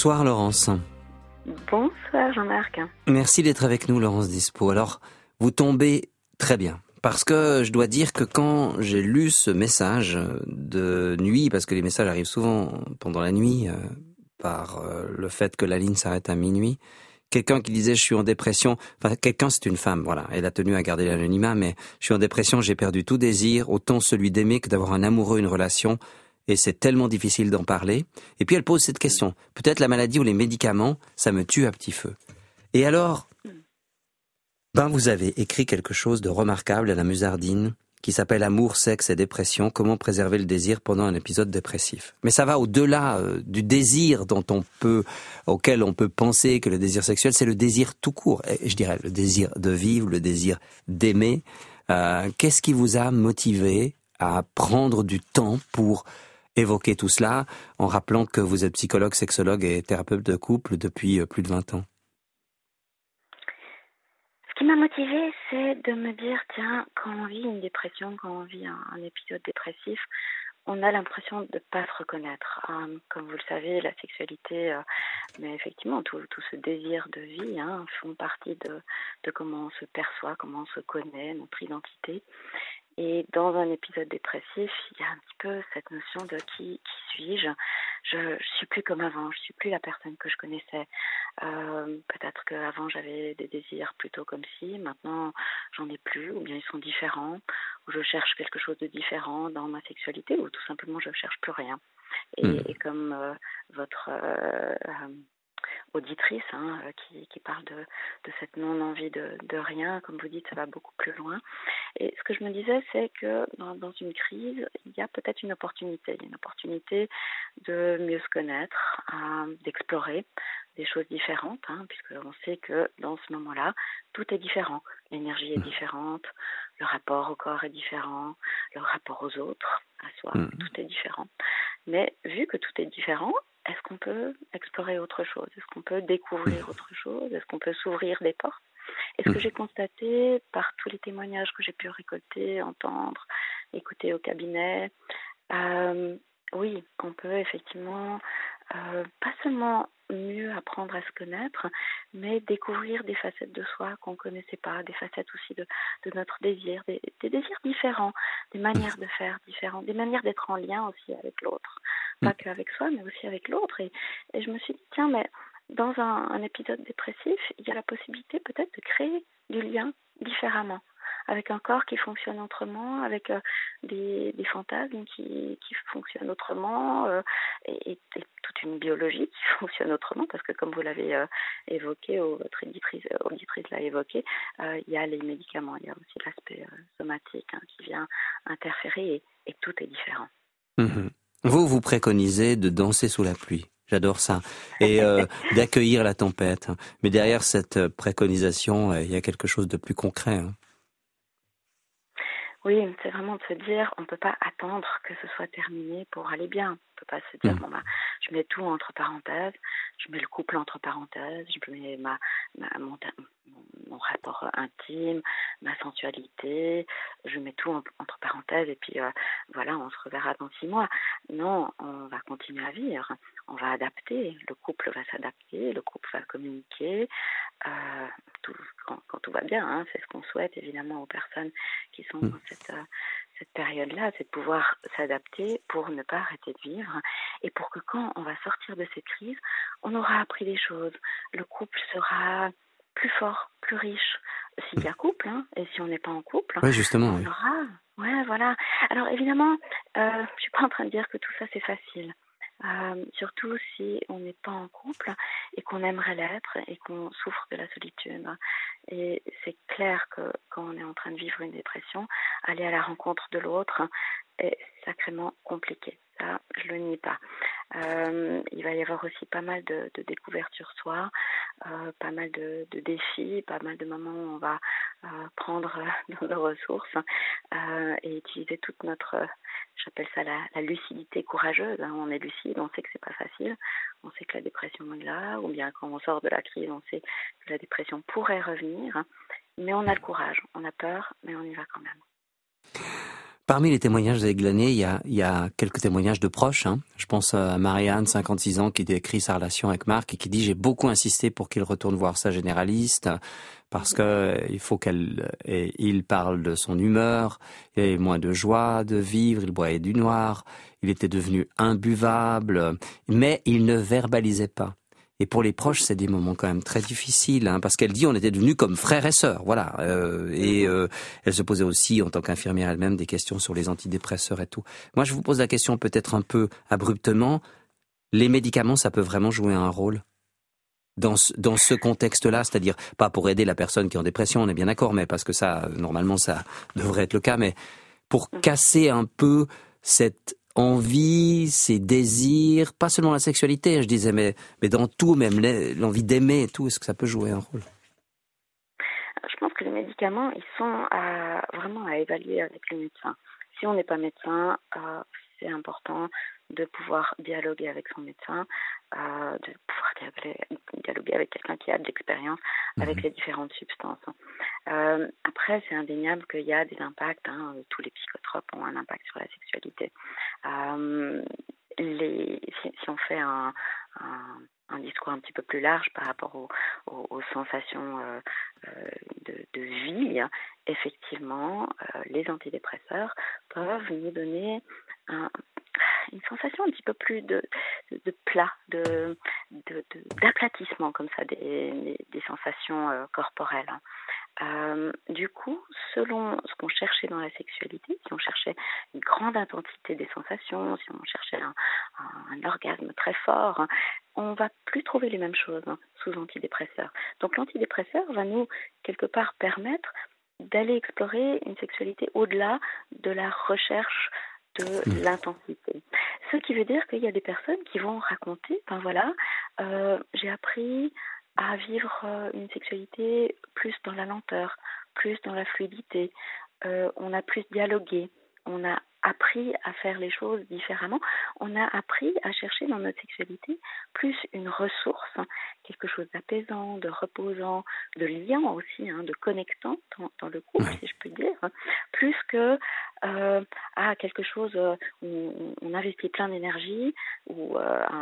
Bonsoir Laurence. Bonsoir Jean-Marc. Merci d'être avec nous Laurence Dispo. Alors, vous tombez très bien. Parce que je dois dire que quand j'ai lu ce message de nuit, parce que les messages arrivent souvent pendant la nuit, par le fait que la ligne s'arrête à minuit, quelqu'un qui disait je suis en dépression, enfin quelqu'un c'est une femme, voilà, elle a tenu à garder l'anonymat, mais je suis en dépression, j'ai perdu tout désir, autant celui d'aimer que d'avoir un amoureux, une relation, et c'est tellement difficile d'en parler. Et puis elle pose cette question, peut-être la maladie ou les médicaments, ça me tue à petit feu. Et alors, vous avez écrit quelque chose de remarquable à la Musardine, qui s'appelle Amour, sexe et dépression, comment préserver le désir pendant un épisode dépressif. Mais ça va au-delà du désir auquel on peut penser que le désir sexuel, c'est le désir tout court. Et je dirais le désir de vivre, le désir d'aimer. Qu'est-ce qui vous a motivé à prendre du temps pour évoquer tout cela, en rappelant que vous êtes psychologue, sexologue et thérapeute de couple depuis plus de 20 ans? Ce qui m'a motivée, c'est de me dire, tiens, quand on vit une dépression, quand on vit un épisode dépressif, on a l'impression de ne pas se reconnaître. Comme vous le savez, la sexualité, mais effectivement, tout ce désir de vie font partie de comment on se perçoit, comment on se connaît, notre identité. Et dans un épisode dépressif, il y a un petit peu cette notion de qui suis-je. Je suis plus comme avant, je suis plus la personne que je connaissais. Peut-être qu'avant j'avais des désirs plutôt comme ci, maintenant j'en ai plus, ou bien ils sont différents, ou je cherche quelque chose de différent dans ma sexualité, ou tout simplement je cherche plus rien. Et comme votre auditrice qui parle de cette non-envie de rien, comme vous dites, ça va beaucoup plus loin. Et ce que je me disais, c'est que dans une crise, il y a peut-être une opportunité. Il y a une opportunité de mieux se connaître, d'explorer des choses différentes, puisque on sait que dans ce moment-là, tout est différent. L'énergie est différente, le rapport au corps est différent, le rapport aux autres, à soi, tout est différent. Mais vu que tout est différent, est-ce qu'on peut explorer autre chose? Est-ce qu'on peut découvrir autre chose? Est-ce qu'on peut s'ouvrir des portes? Et ce que j'ai constaté par tous les témoignages que j'ai pu récolter, entendre, écouter au cabinet, oui, on peut effectivement pas seulement mieux apprendre à se connaître, mais découvrir des facettes de soi qu'on ne connaissait pas, des facettes aussi de notre désir, des désirs différents, des manières de faire différentes, des manières d'être en lien aussi avec l'autre. Pas qu'avec soi, mais aussi avec l'autre. Et je me suis dit, tiens, mais dans un épisode dépressif, il y a la possibilité peut-être de créer du lien différemment, avec un corps qui fonctionne autrement, avec des fantasmes qui fonctionnent autrement, et toute une biologie qui fonctionne autrement, parce que comme vous l'avez évoqué, ou votre auditrice l'a évoqué, il y a les médicaments, il y a aussi l'aspect somatique qui vient interférer, et tout est différent. Vous préconisez de danser sous la pluie. J'adore ça. Et d'accueillir la tempête. Mais derrière cette préconisation, il y a quelque chose de plus concret. Oui, c'est vraiment de se dire, on ne peut pas attendre que ce soit terminé pour aller bien. On ne peut pas se dire, je mets tout entre parenthèses, je mets le couple entre parenthèses, je mets mon rapport intime, ma sensualité, je mets tout entre parenthèses, et puis voilà, on se reverra dans 6 mois. Non, on va continuer à vivre, on va adapter, le couple va s'adapter, le couple va communiquer, quand tout va bien, c'est ce qu'on souhaite évidemment aux personnes qui sont dans cette période-là, c'est de pouvoir s'adapter pour ne pas arrêter de vivre, et pour que quand on va sortir de cette crise, on aura appris des choses. Le couple sera plus fort, plus riche, s'il y a couple, et si on n'est pas en couple, justement, on aura... Ouais, voilà. Alors évidemment, je suis pas en train de dire que tout ça c'est facile. Surtout si on n'est pas en couple et qu'on aimerait l'être et qu'on souffre de la solitude. Et c'est clair que quand on est en train de vivre une dépression, aller à la rencontre de l'autre est sacrément compliqué. Ça, je le nie pas. Il va y avoir aussi pas mal de découvertes sur soi, pas mal de défis, pas mal de moments où on va prendre nos ressources et utiliser toute notre, j'appelle ça la lucidité courageuse. On est lucide, on sait que c'est pas facile, on sait que la dépression est là, ou bien quand on sort de la crise, on sait que la dépression pourrait revenir, mais on a le courage, on a peur, mais on y va quand même. Parmi les témoignages que vous avez glanés, il y a quelques témoignages de proches. Je pense à Marianne, 56 ans, qui décrit sa relation avec Marc et qui dit « J'ai beaucoup insisté pour qu'il retourne voir sa généraliste parce que il faut il parle de son humeur, il avait moins de joie de vivre, il boivait du noir, il était devenu imbuvable, mais il ne verbalisait pas. » Et pour les proches, c'est des moments quand même très difficiles, parce qu'elle dit on était devenus comme frères et sœurs, voilà. Elle se posait aussi, en tant qu'infirmière elle-même, des questions sur les antidépresseurs et tout. Moi, je vous pose la question peut-être un peu abruptement. Les médicaments, ça peut vraiment jouer un rôle dans ce contexte-là, c'est-à-dire pas pour aider la personne qui est en dépression, on est bien d'accord, mais parce que ça, normalement, ça devrait être le cas, mais pour casser un peu cette envie, ses désirs, pas seulement la sexualité, je disais, mais dans tout, même l'envie d'aimer et tout, est-ce que ça peut jouer un rôle? Je pense que les médicaments, ils sont vraiment à évaluer avec le médecin. Si on n'est pas médecin, c'est important de pouvoir dialoguer avec son médecin, de pouvoir dialoguer avec quelqu'un qui a de l'expérience avec les différentes substances. Après, c'est indéniable qu'il y a des impacts. Tous les psychotropes ont un impact sur la sexualité. Si on fait un discours un petit peu plus large par rapport aux sensations de vie, effectivement, les antidépresseurs peuvent nous donner une sensation un petit peu plus de plat, d'aplatissement comme ça, des sensations corporelles. Du coup, selon ce qu'on cherchait dans la sexualité, si on cherchait une grande intensité des sensations, si on cherchait un orgasme très fort, on va plus trouver les mêmes choses sous antidépresseurs. Donc l'antidépresseur va nous, quelque part, permettre d'aller explorer une sexualité au-delà de la recherche de l'intensité. Ce qui veut dire qu'il y a des personnes qui vont raconter, j'ai appris à vivre une sexualité plus dans la lenteur, plus dans la fluidité. On a plus dialogué, on a appris à faire les choses différemment, on a appris à chercher dans notre sexualité plus une ressource, quelque chose d'apaisant, de reposant, de liant aussi, de connectant dans le couple, si je peux dire, plus que quelque chose où on investit plein d'énergie, ou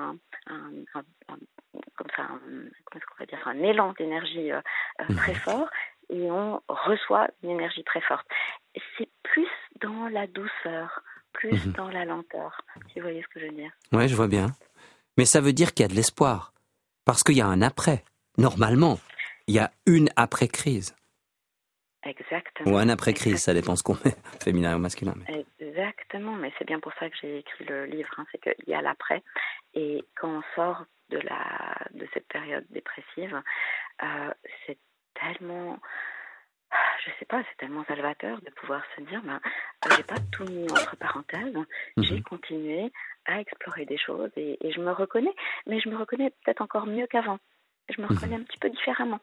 un élan d'énergie très fort, et on reçoit une énergie très forte. C'est plus dans la douceur, plus dans la lenteur, si vous voyez ce que je veux dire. Oui, je vois bien. Mais ça veut dire qu'il y a de l'espoir, parce qu'il y a un après. Normalement, il y a une après-crise. Exactement. Ou un après-crise, ça dépend ce qu'on met, féminin ou masculin. Mais... Exactement, mais c'est bien pour ça que j'ai écrit le livre, c'est qu'il y a l'après, et quand on sort de cette période dépressive, c'est tellement... c'est tellement salvateur de pouvoir se dire, j'ai pas tout mis entre parenthèses, j'ai continué à explorer des choses et je me reconnais, mais je me reconnais peut-être encore mieux qu'avant. Je me reconnais un petit peu différemment.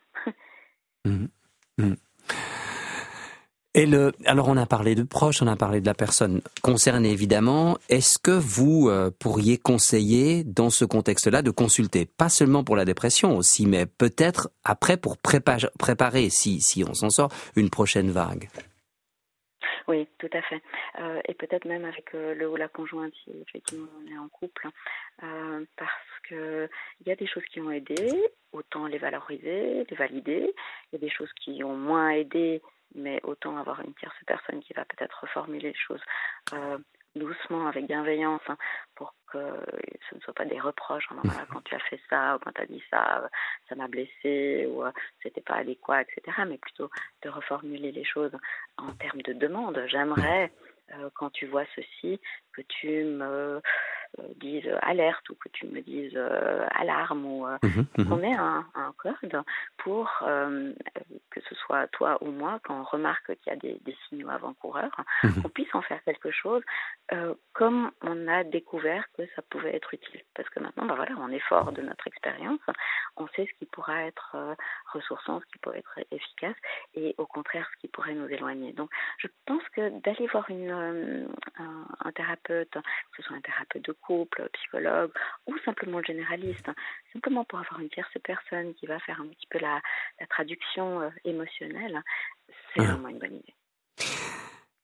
Alors on a parlé de proches, on a parlé de la personne concernée évidemment. Est-ce que vous pourriez conseiller dans ce contexte-là de consulter, pas seulement pour la dépression aussi, mais peut-être après pour préparer, si on s'en sort, une prochaine vague? Oui, tout à fait. Et peut-être même avec le ou la conjointe, si effectivement on est en couple, parce que il y a des choses qui ont aidé, autant les valoriser, les valider. Il y a des choses qui ont moins aidé, mais autant avoir une tierce personne qui va peut-être reformuler les choses doucement, avec bienveillance, pour que ce ne soit pas des reproches. Quand tu as fait ça, ou quand tu as dit ça, ça m'a blessé, ou c'était pas adéquat, etc. Mais plutôt de reformuler les choses en termes de demande. J'aimerais, quand tu vois ceci, que tu me dises alerte, ou que tu me dises alarme, ou qu'on ait un code pour que ce soit toi ou moi, quand on remarque qu'il y a des signaux avant-coureurs, qu'on puisse en faire quelque chose, comme on a découvert que ça pouvait être utile. Parce que maintenant, on est fort de notre expérience, on sait ce qui pourra être ressourçant, ce qui pourrait être efficace, et au contraire, ce qui pourrait nous éloigner. Donc, je pense que d'aller voir un thérapeute, que ce soit un thérapeute de couple, psychologue, ou simplement le généraliste, simplement pour avoir une tierce personne qui va faire un petit peu la traduction émotionnelle, c'est vraiment une bonne idée.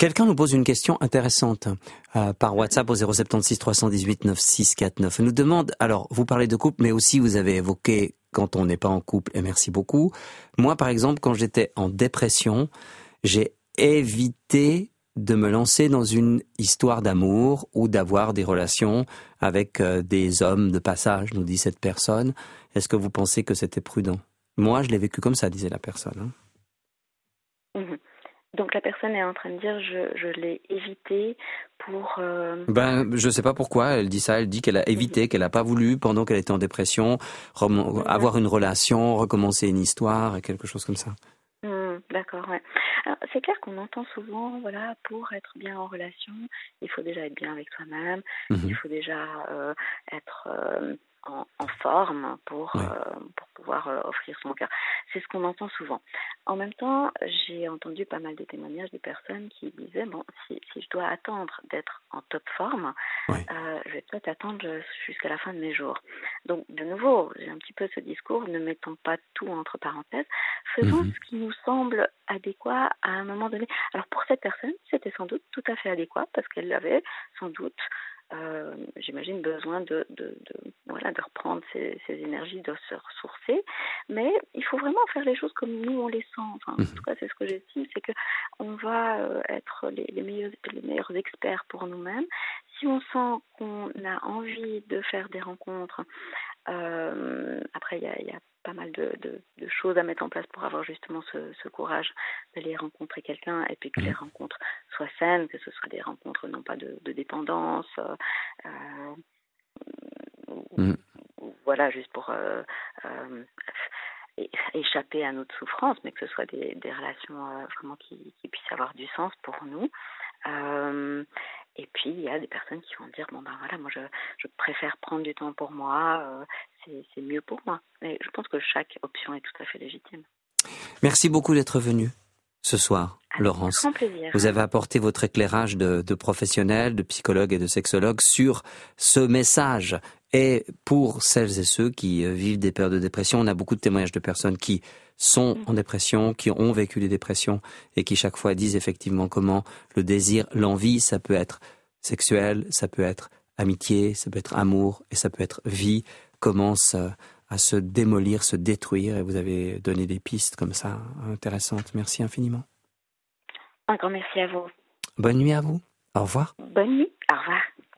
Quelqu'un nous pose une question intéressante par WhatsApp au 076 318 9649. Elle nous demande, alors vous parlez de couple, mais aussi vous avez évoqué quand on n'est pas en couple, et merci beaucoup. Moi, par exemple, quand j'étais en dépression, j'ai évité de me lancer dans une histoire d'amour ou d'avoir des relations avec des hommes de passage, nous dit cette personne. Est-ce que vous pensez que c'était prudent? Moi, je l'ai vécu comme ça, disait la personne. Donc la personne est en train de dire je l'ai évité pour... Je sais pas pourquoi elle dit ça. Elle dit qu'elle a évité, qu'elle n'a pas voulu, pendant qu'elle était en dépression, avoir une relation, recommencer une histoire, quelque chose comme ça. D'accord, ouais. Alors, c'est clair qu'on entend souvent, voilà, pour être bien en relation, il faut déjà être bien avec soi-même, il faut déjà être en forme pour pouvoir offrir son cœur. C'est ce qu'on entend souvent. En même temps, j'ai entendu pas mal de témoignages des personnes qui disaient, bon, si je dois attendre d'être en top forme, je vais peut-être attendre jusqu'à la fin de mes jours. Donc, de nouveau, j'ai un petit peu ce discours, ne mettons pas tout entre parenthèses, faisons ce qui nous semble adéquat à un moment donné. Alors, pour cette personne, c'était sans doute tout à fait adéquat parce qu'elle avait sans doute j'imagine besoin de reprendre ses énergies, de se ressourcer, mais il faut vraiment faire les choses comme nous on les sent. Enfin, en tout cas, c'est ce que j'estime, c'est que on va être les meilleurs experts pour nous-mêmes. Si on sent qu'on a envie de faire des rencontres, après il y a pas mal de choses à mettre en place pour avoir justement ce courage d'aller rencontrer quelqu'un et puis que les rencontres soient saines, que ce soit des rencontres non pas de dépendance, voilà, juste pour échapper à notre souffrance, mais que ce soit des relations vraiment qui puissent avoir du sens pour nous. Et puis il y a des personnes qui vont dire bon ben voilà, moi je préfère prendre du temps pour moi, c'est mieux pour moi. Mais je pense que chaque option est tout à fait légitime. Merci beaucoup d'être venue ce soir, Laurence. Grand plaisir. Vous avez apporté votre éclairage de professionnel, de psychologue et de sexologue sur ce message. Et pour celles et ceux qui vivent des périodes de dépression, on a beaucoup de témoignages de personnes qui sont en dépression, qui ont vécu des dépressions et qui chaque fois disent effectivement comment le désir, l'envie, ça peut être sexuel, ça peut être amitié, ça peut être amour et ça peut être vie, commence à se démolir, se détruire. Et vous avez donné des pistes comme ça intéressantes. Merci infiniment. Un grand merci à vous. Bonne nuit à vous. Au revoir. Bonne nuit. Au revoir.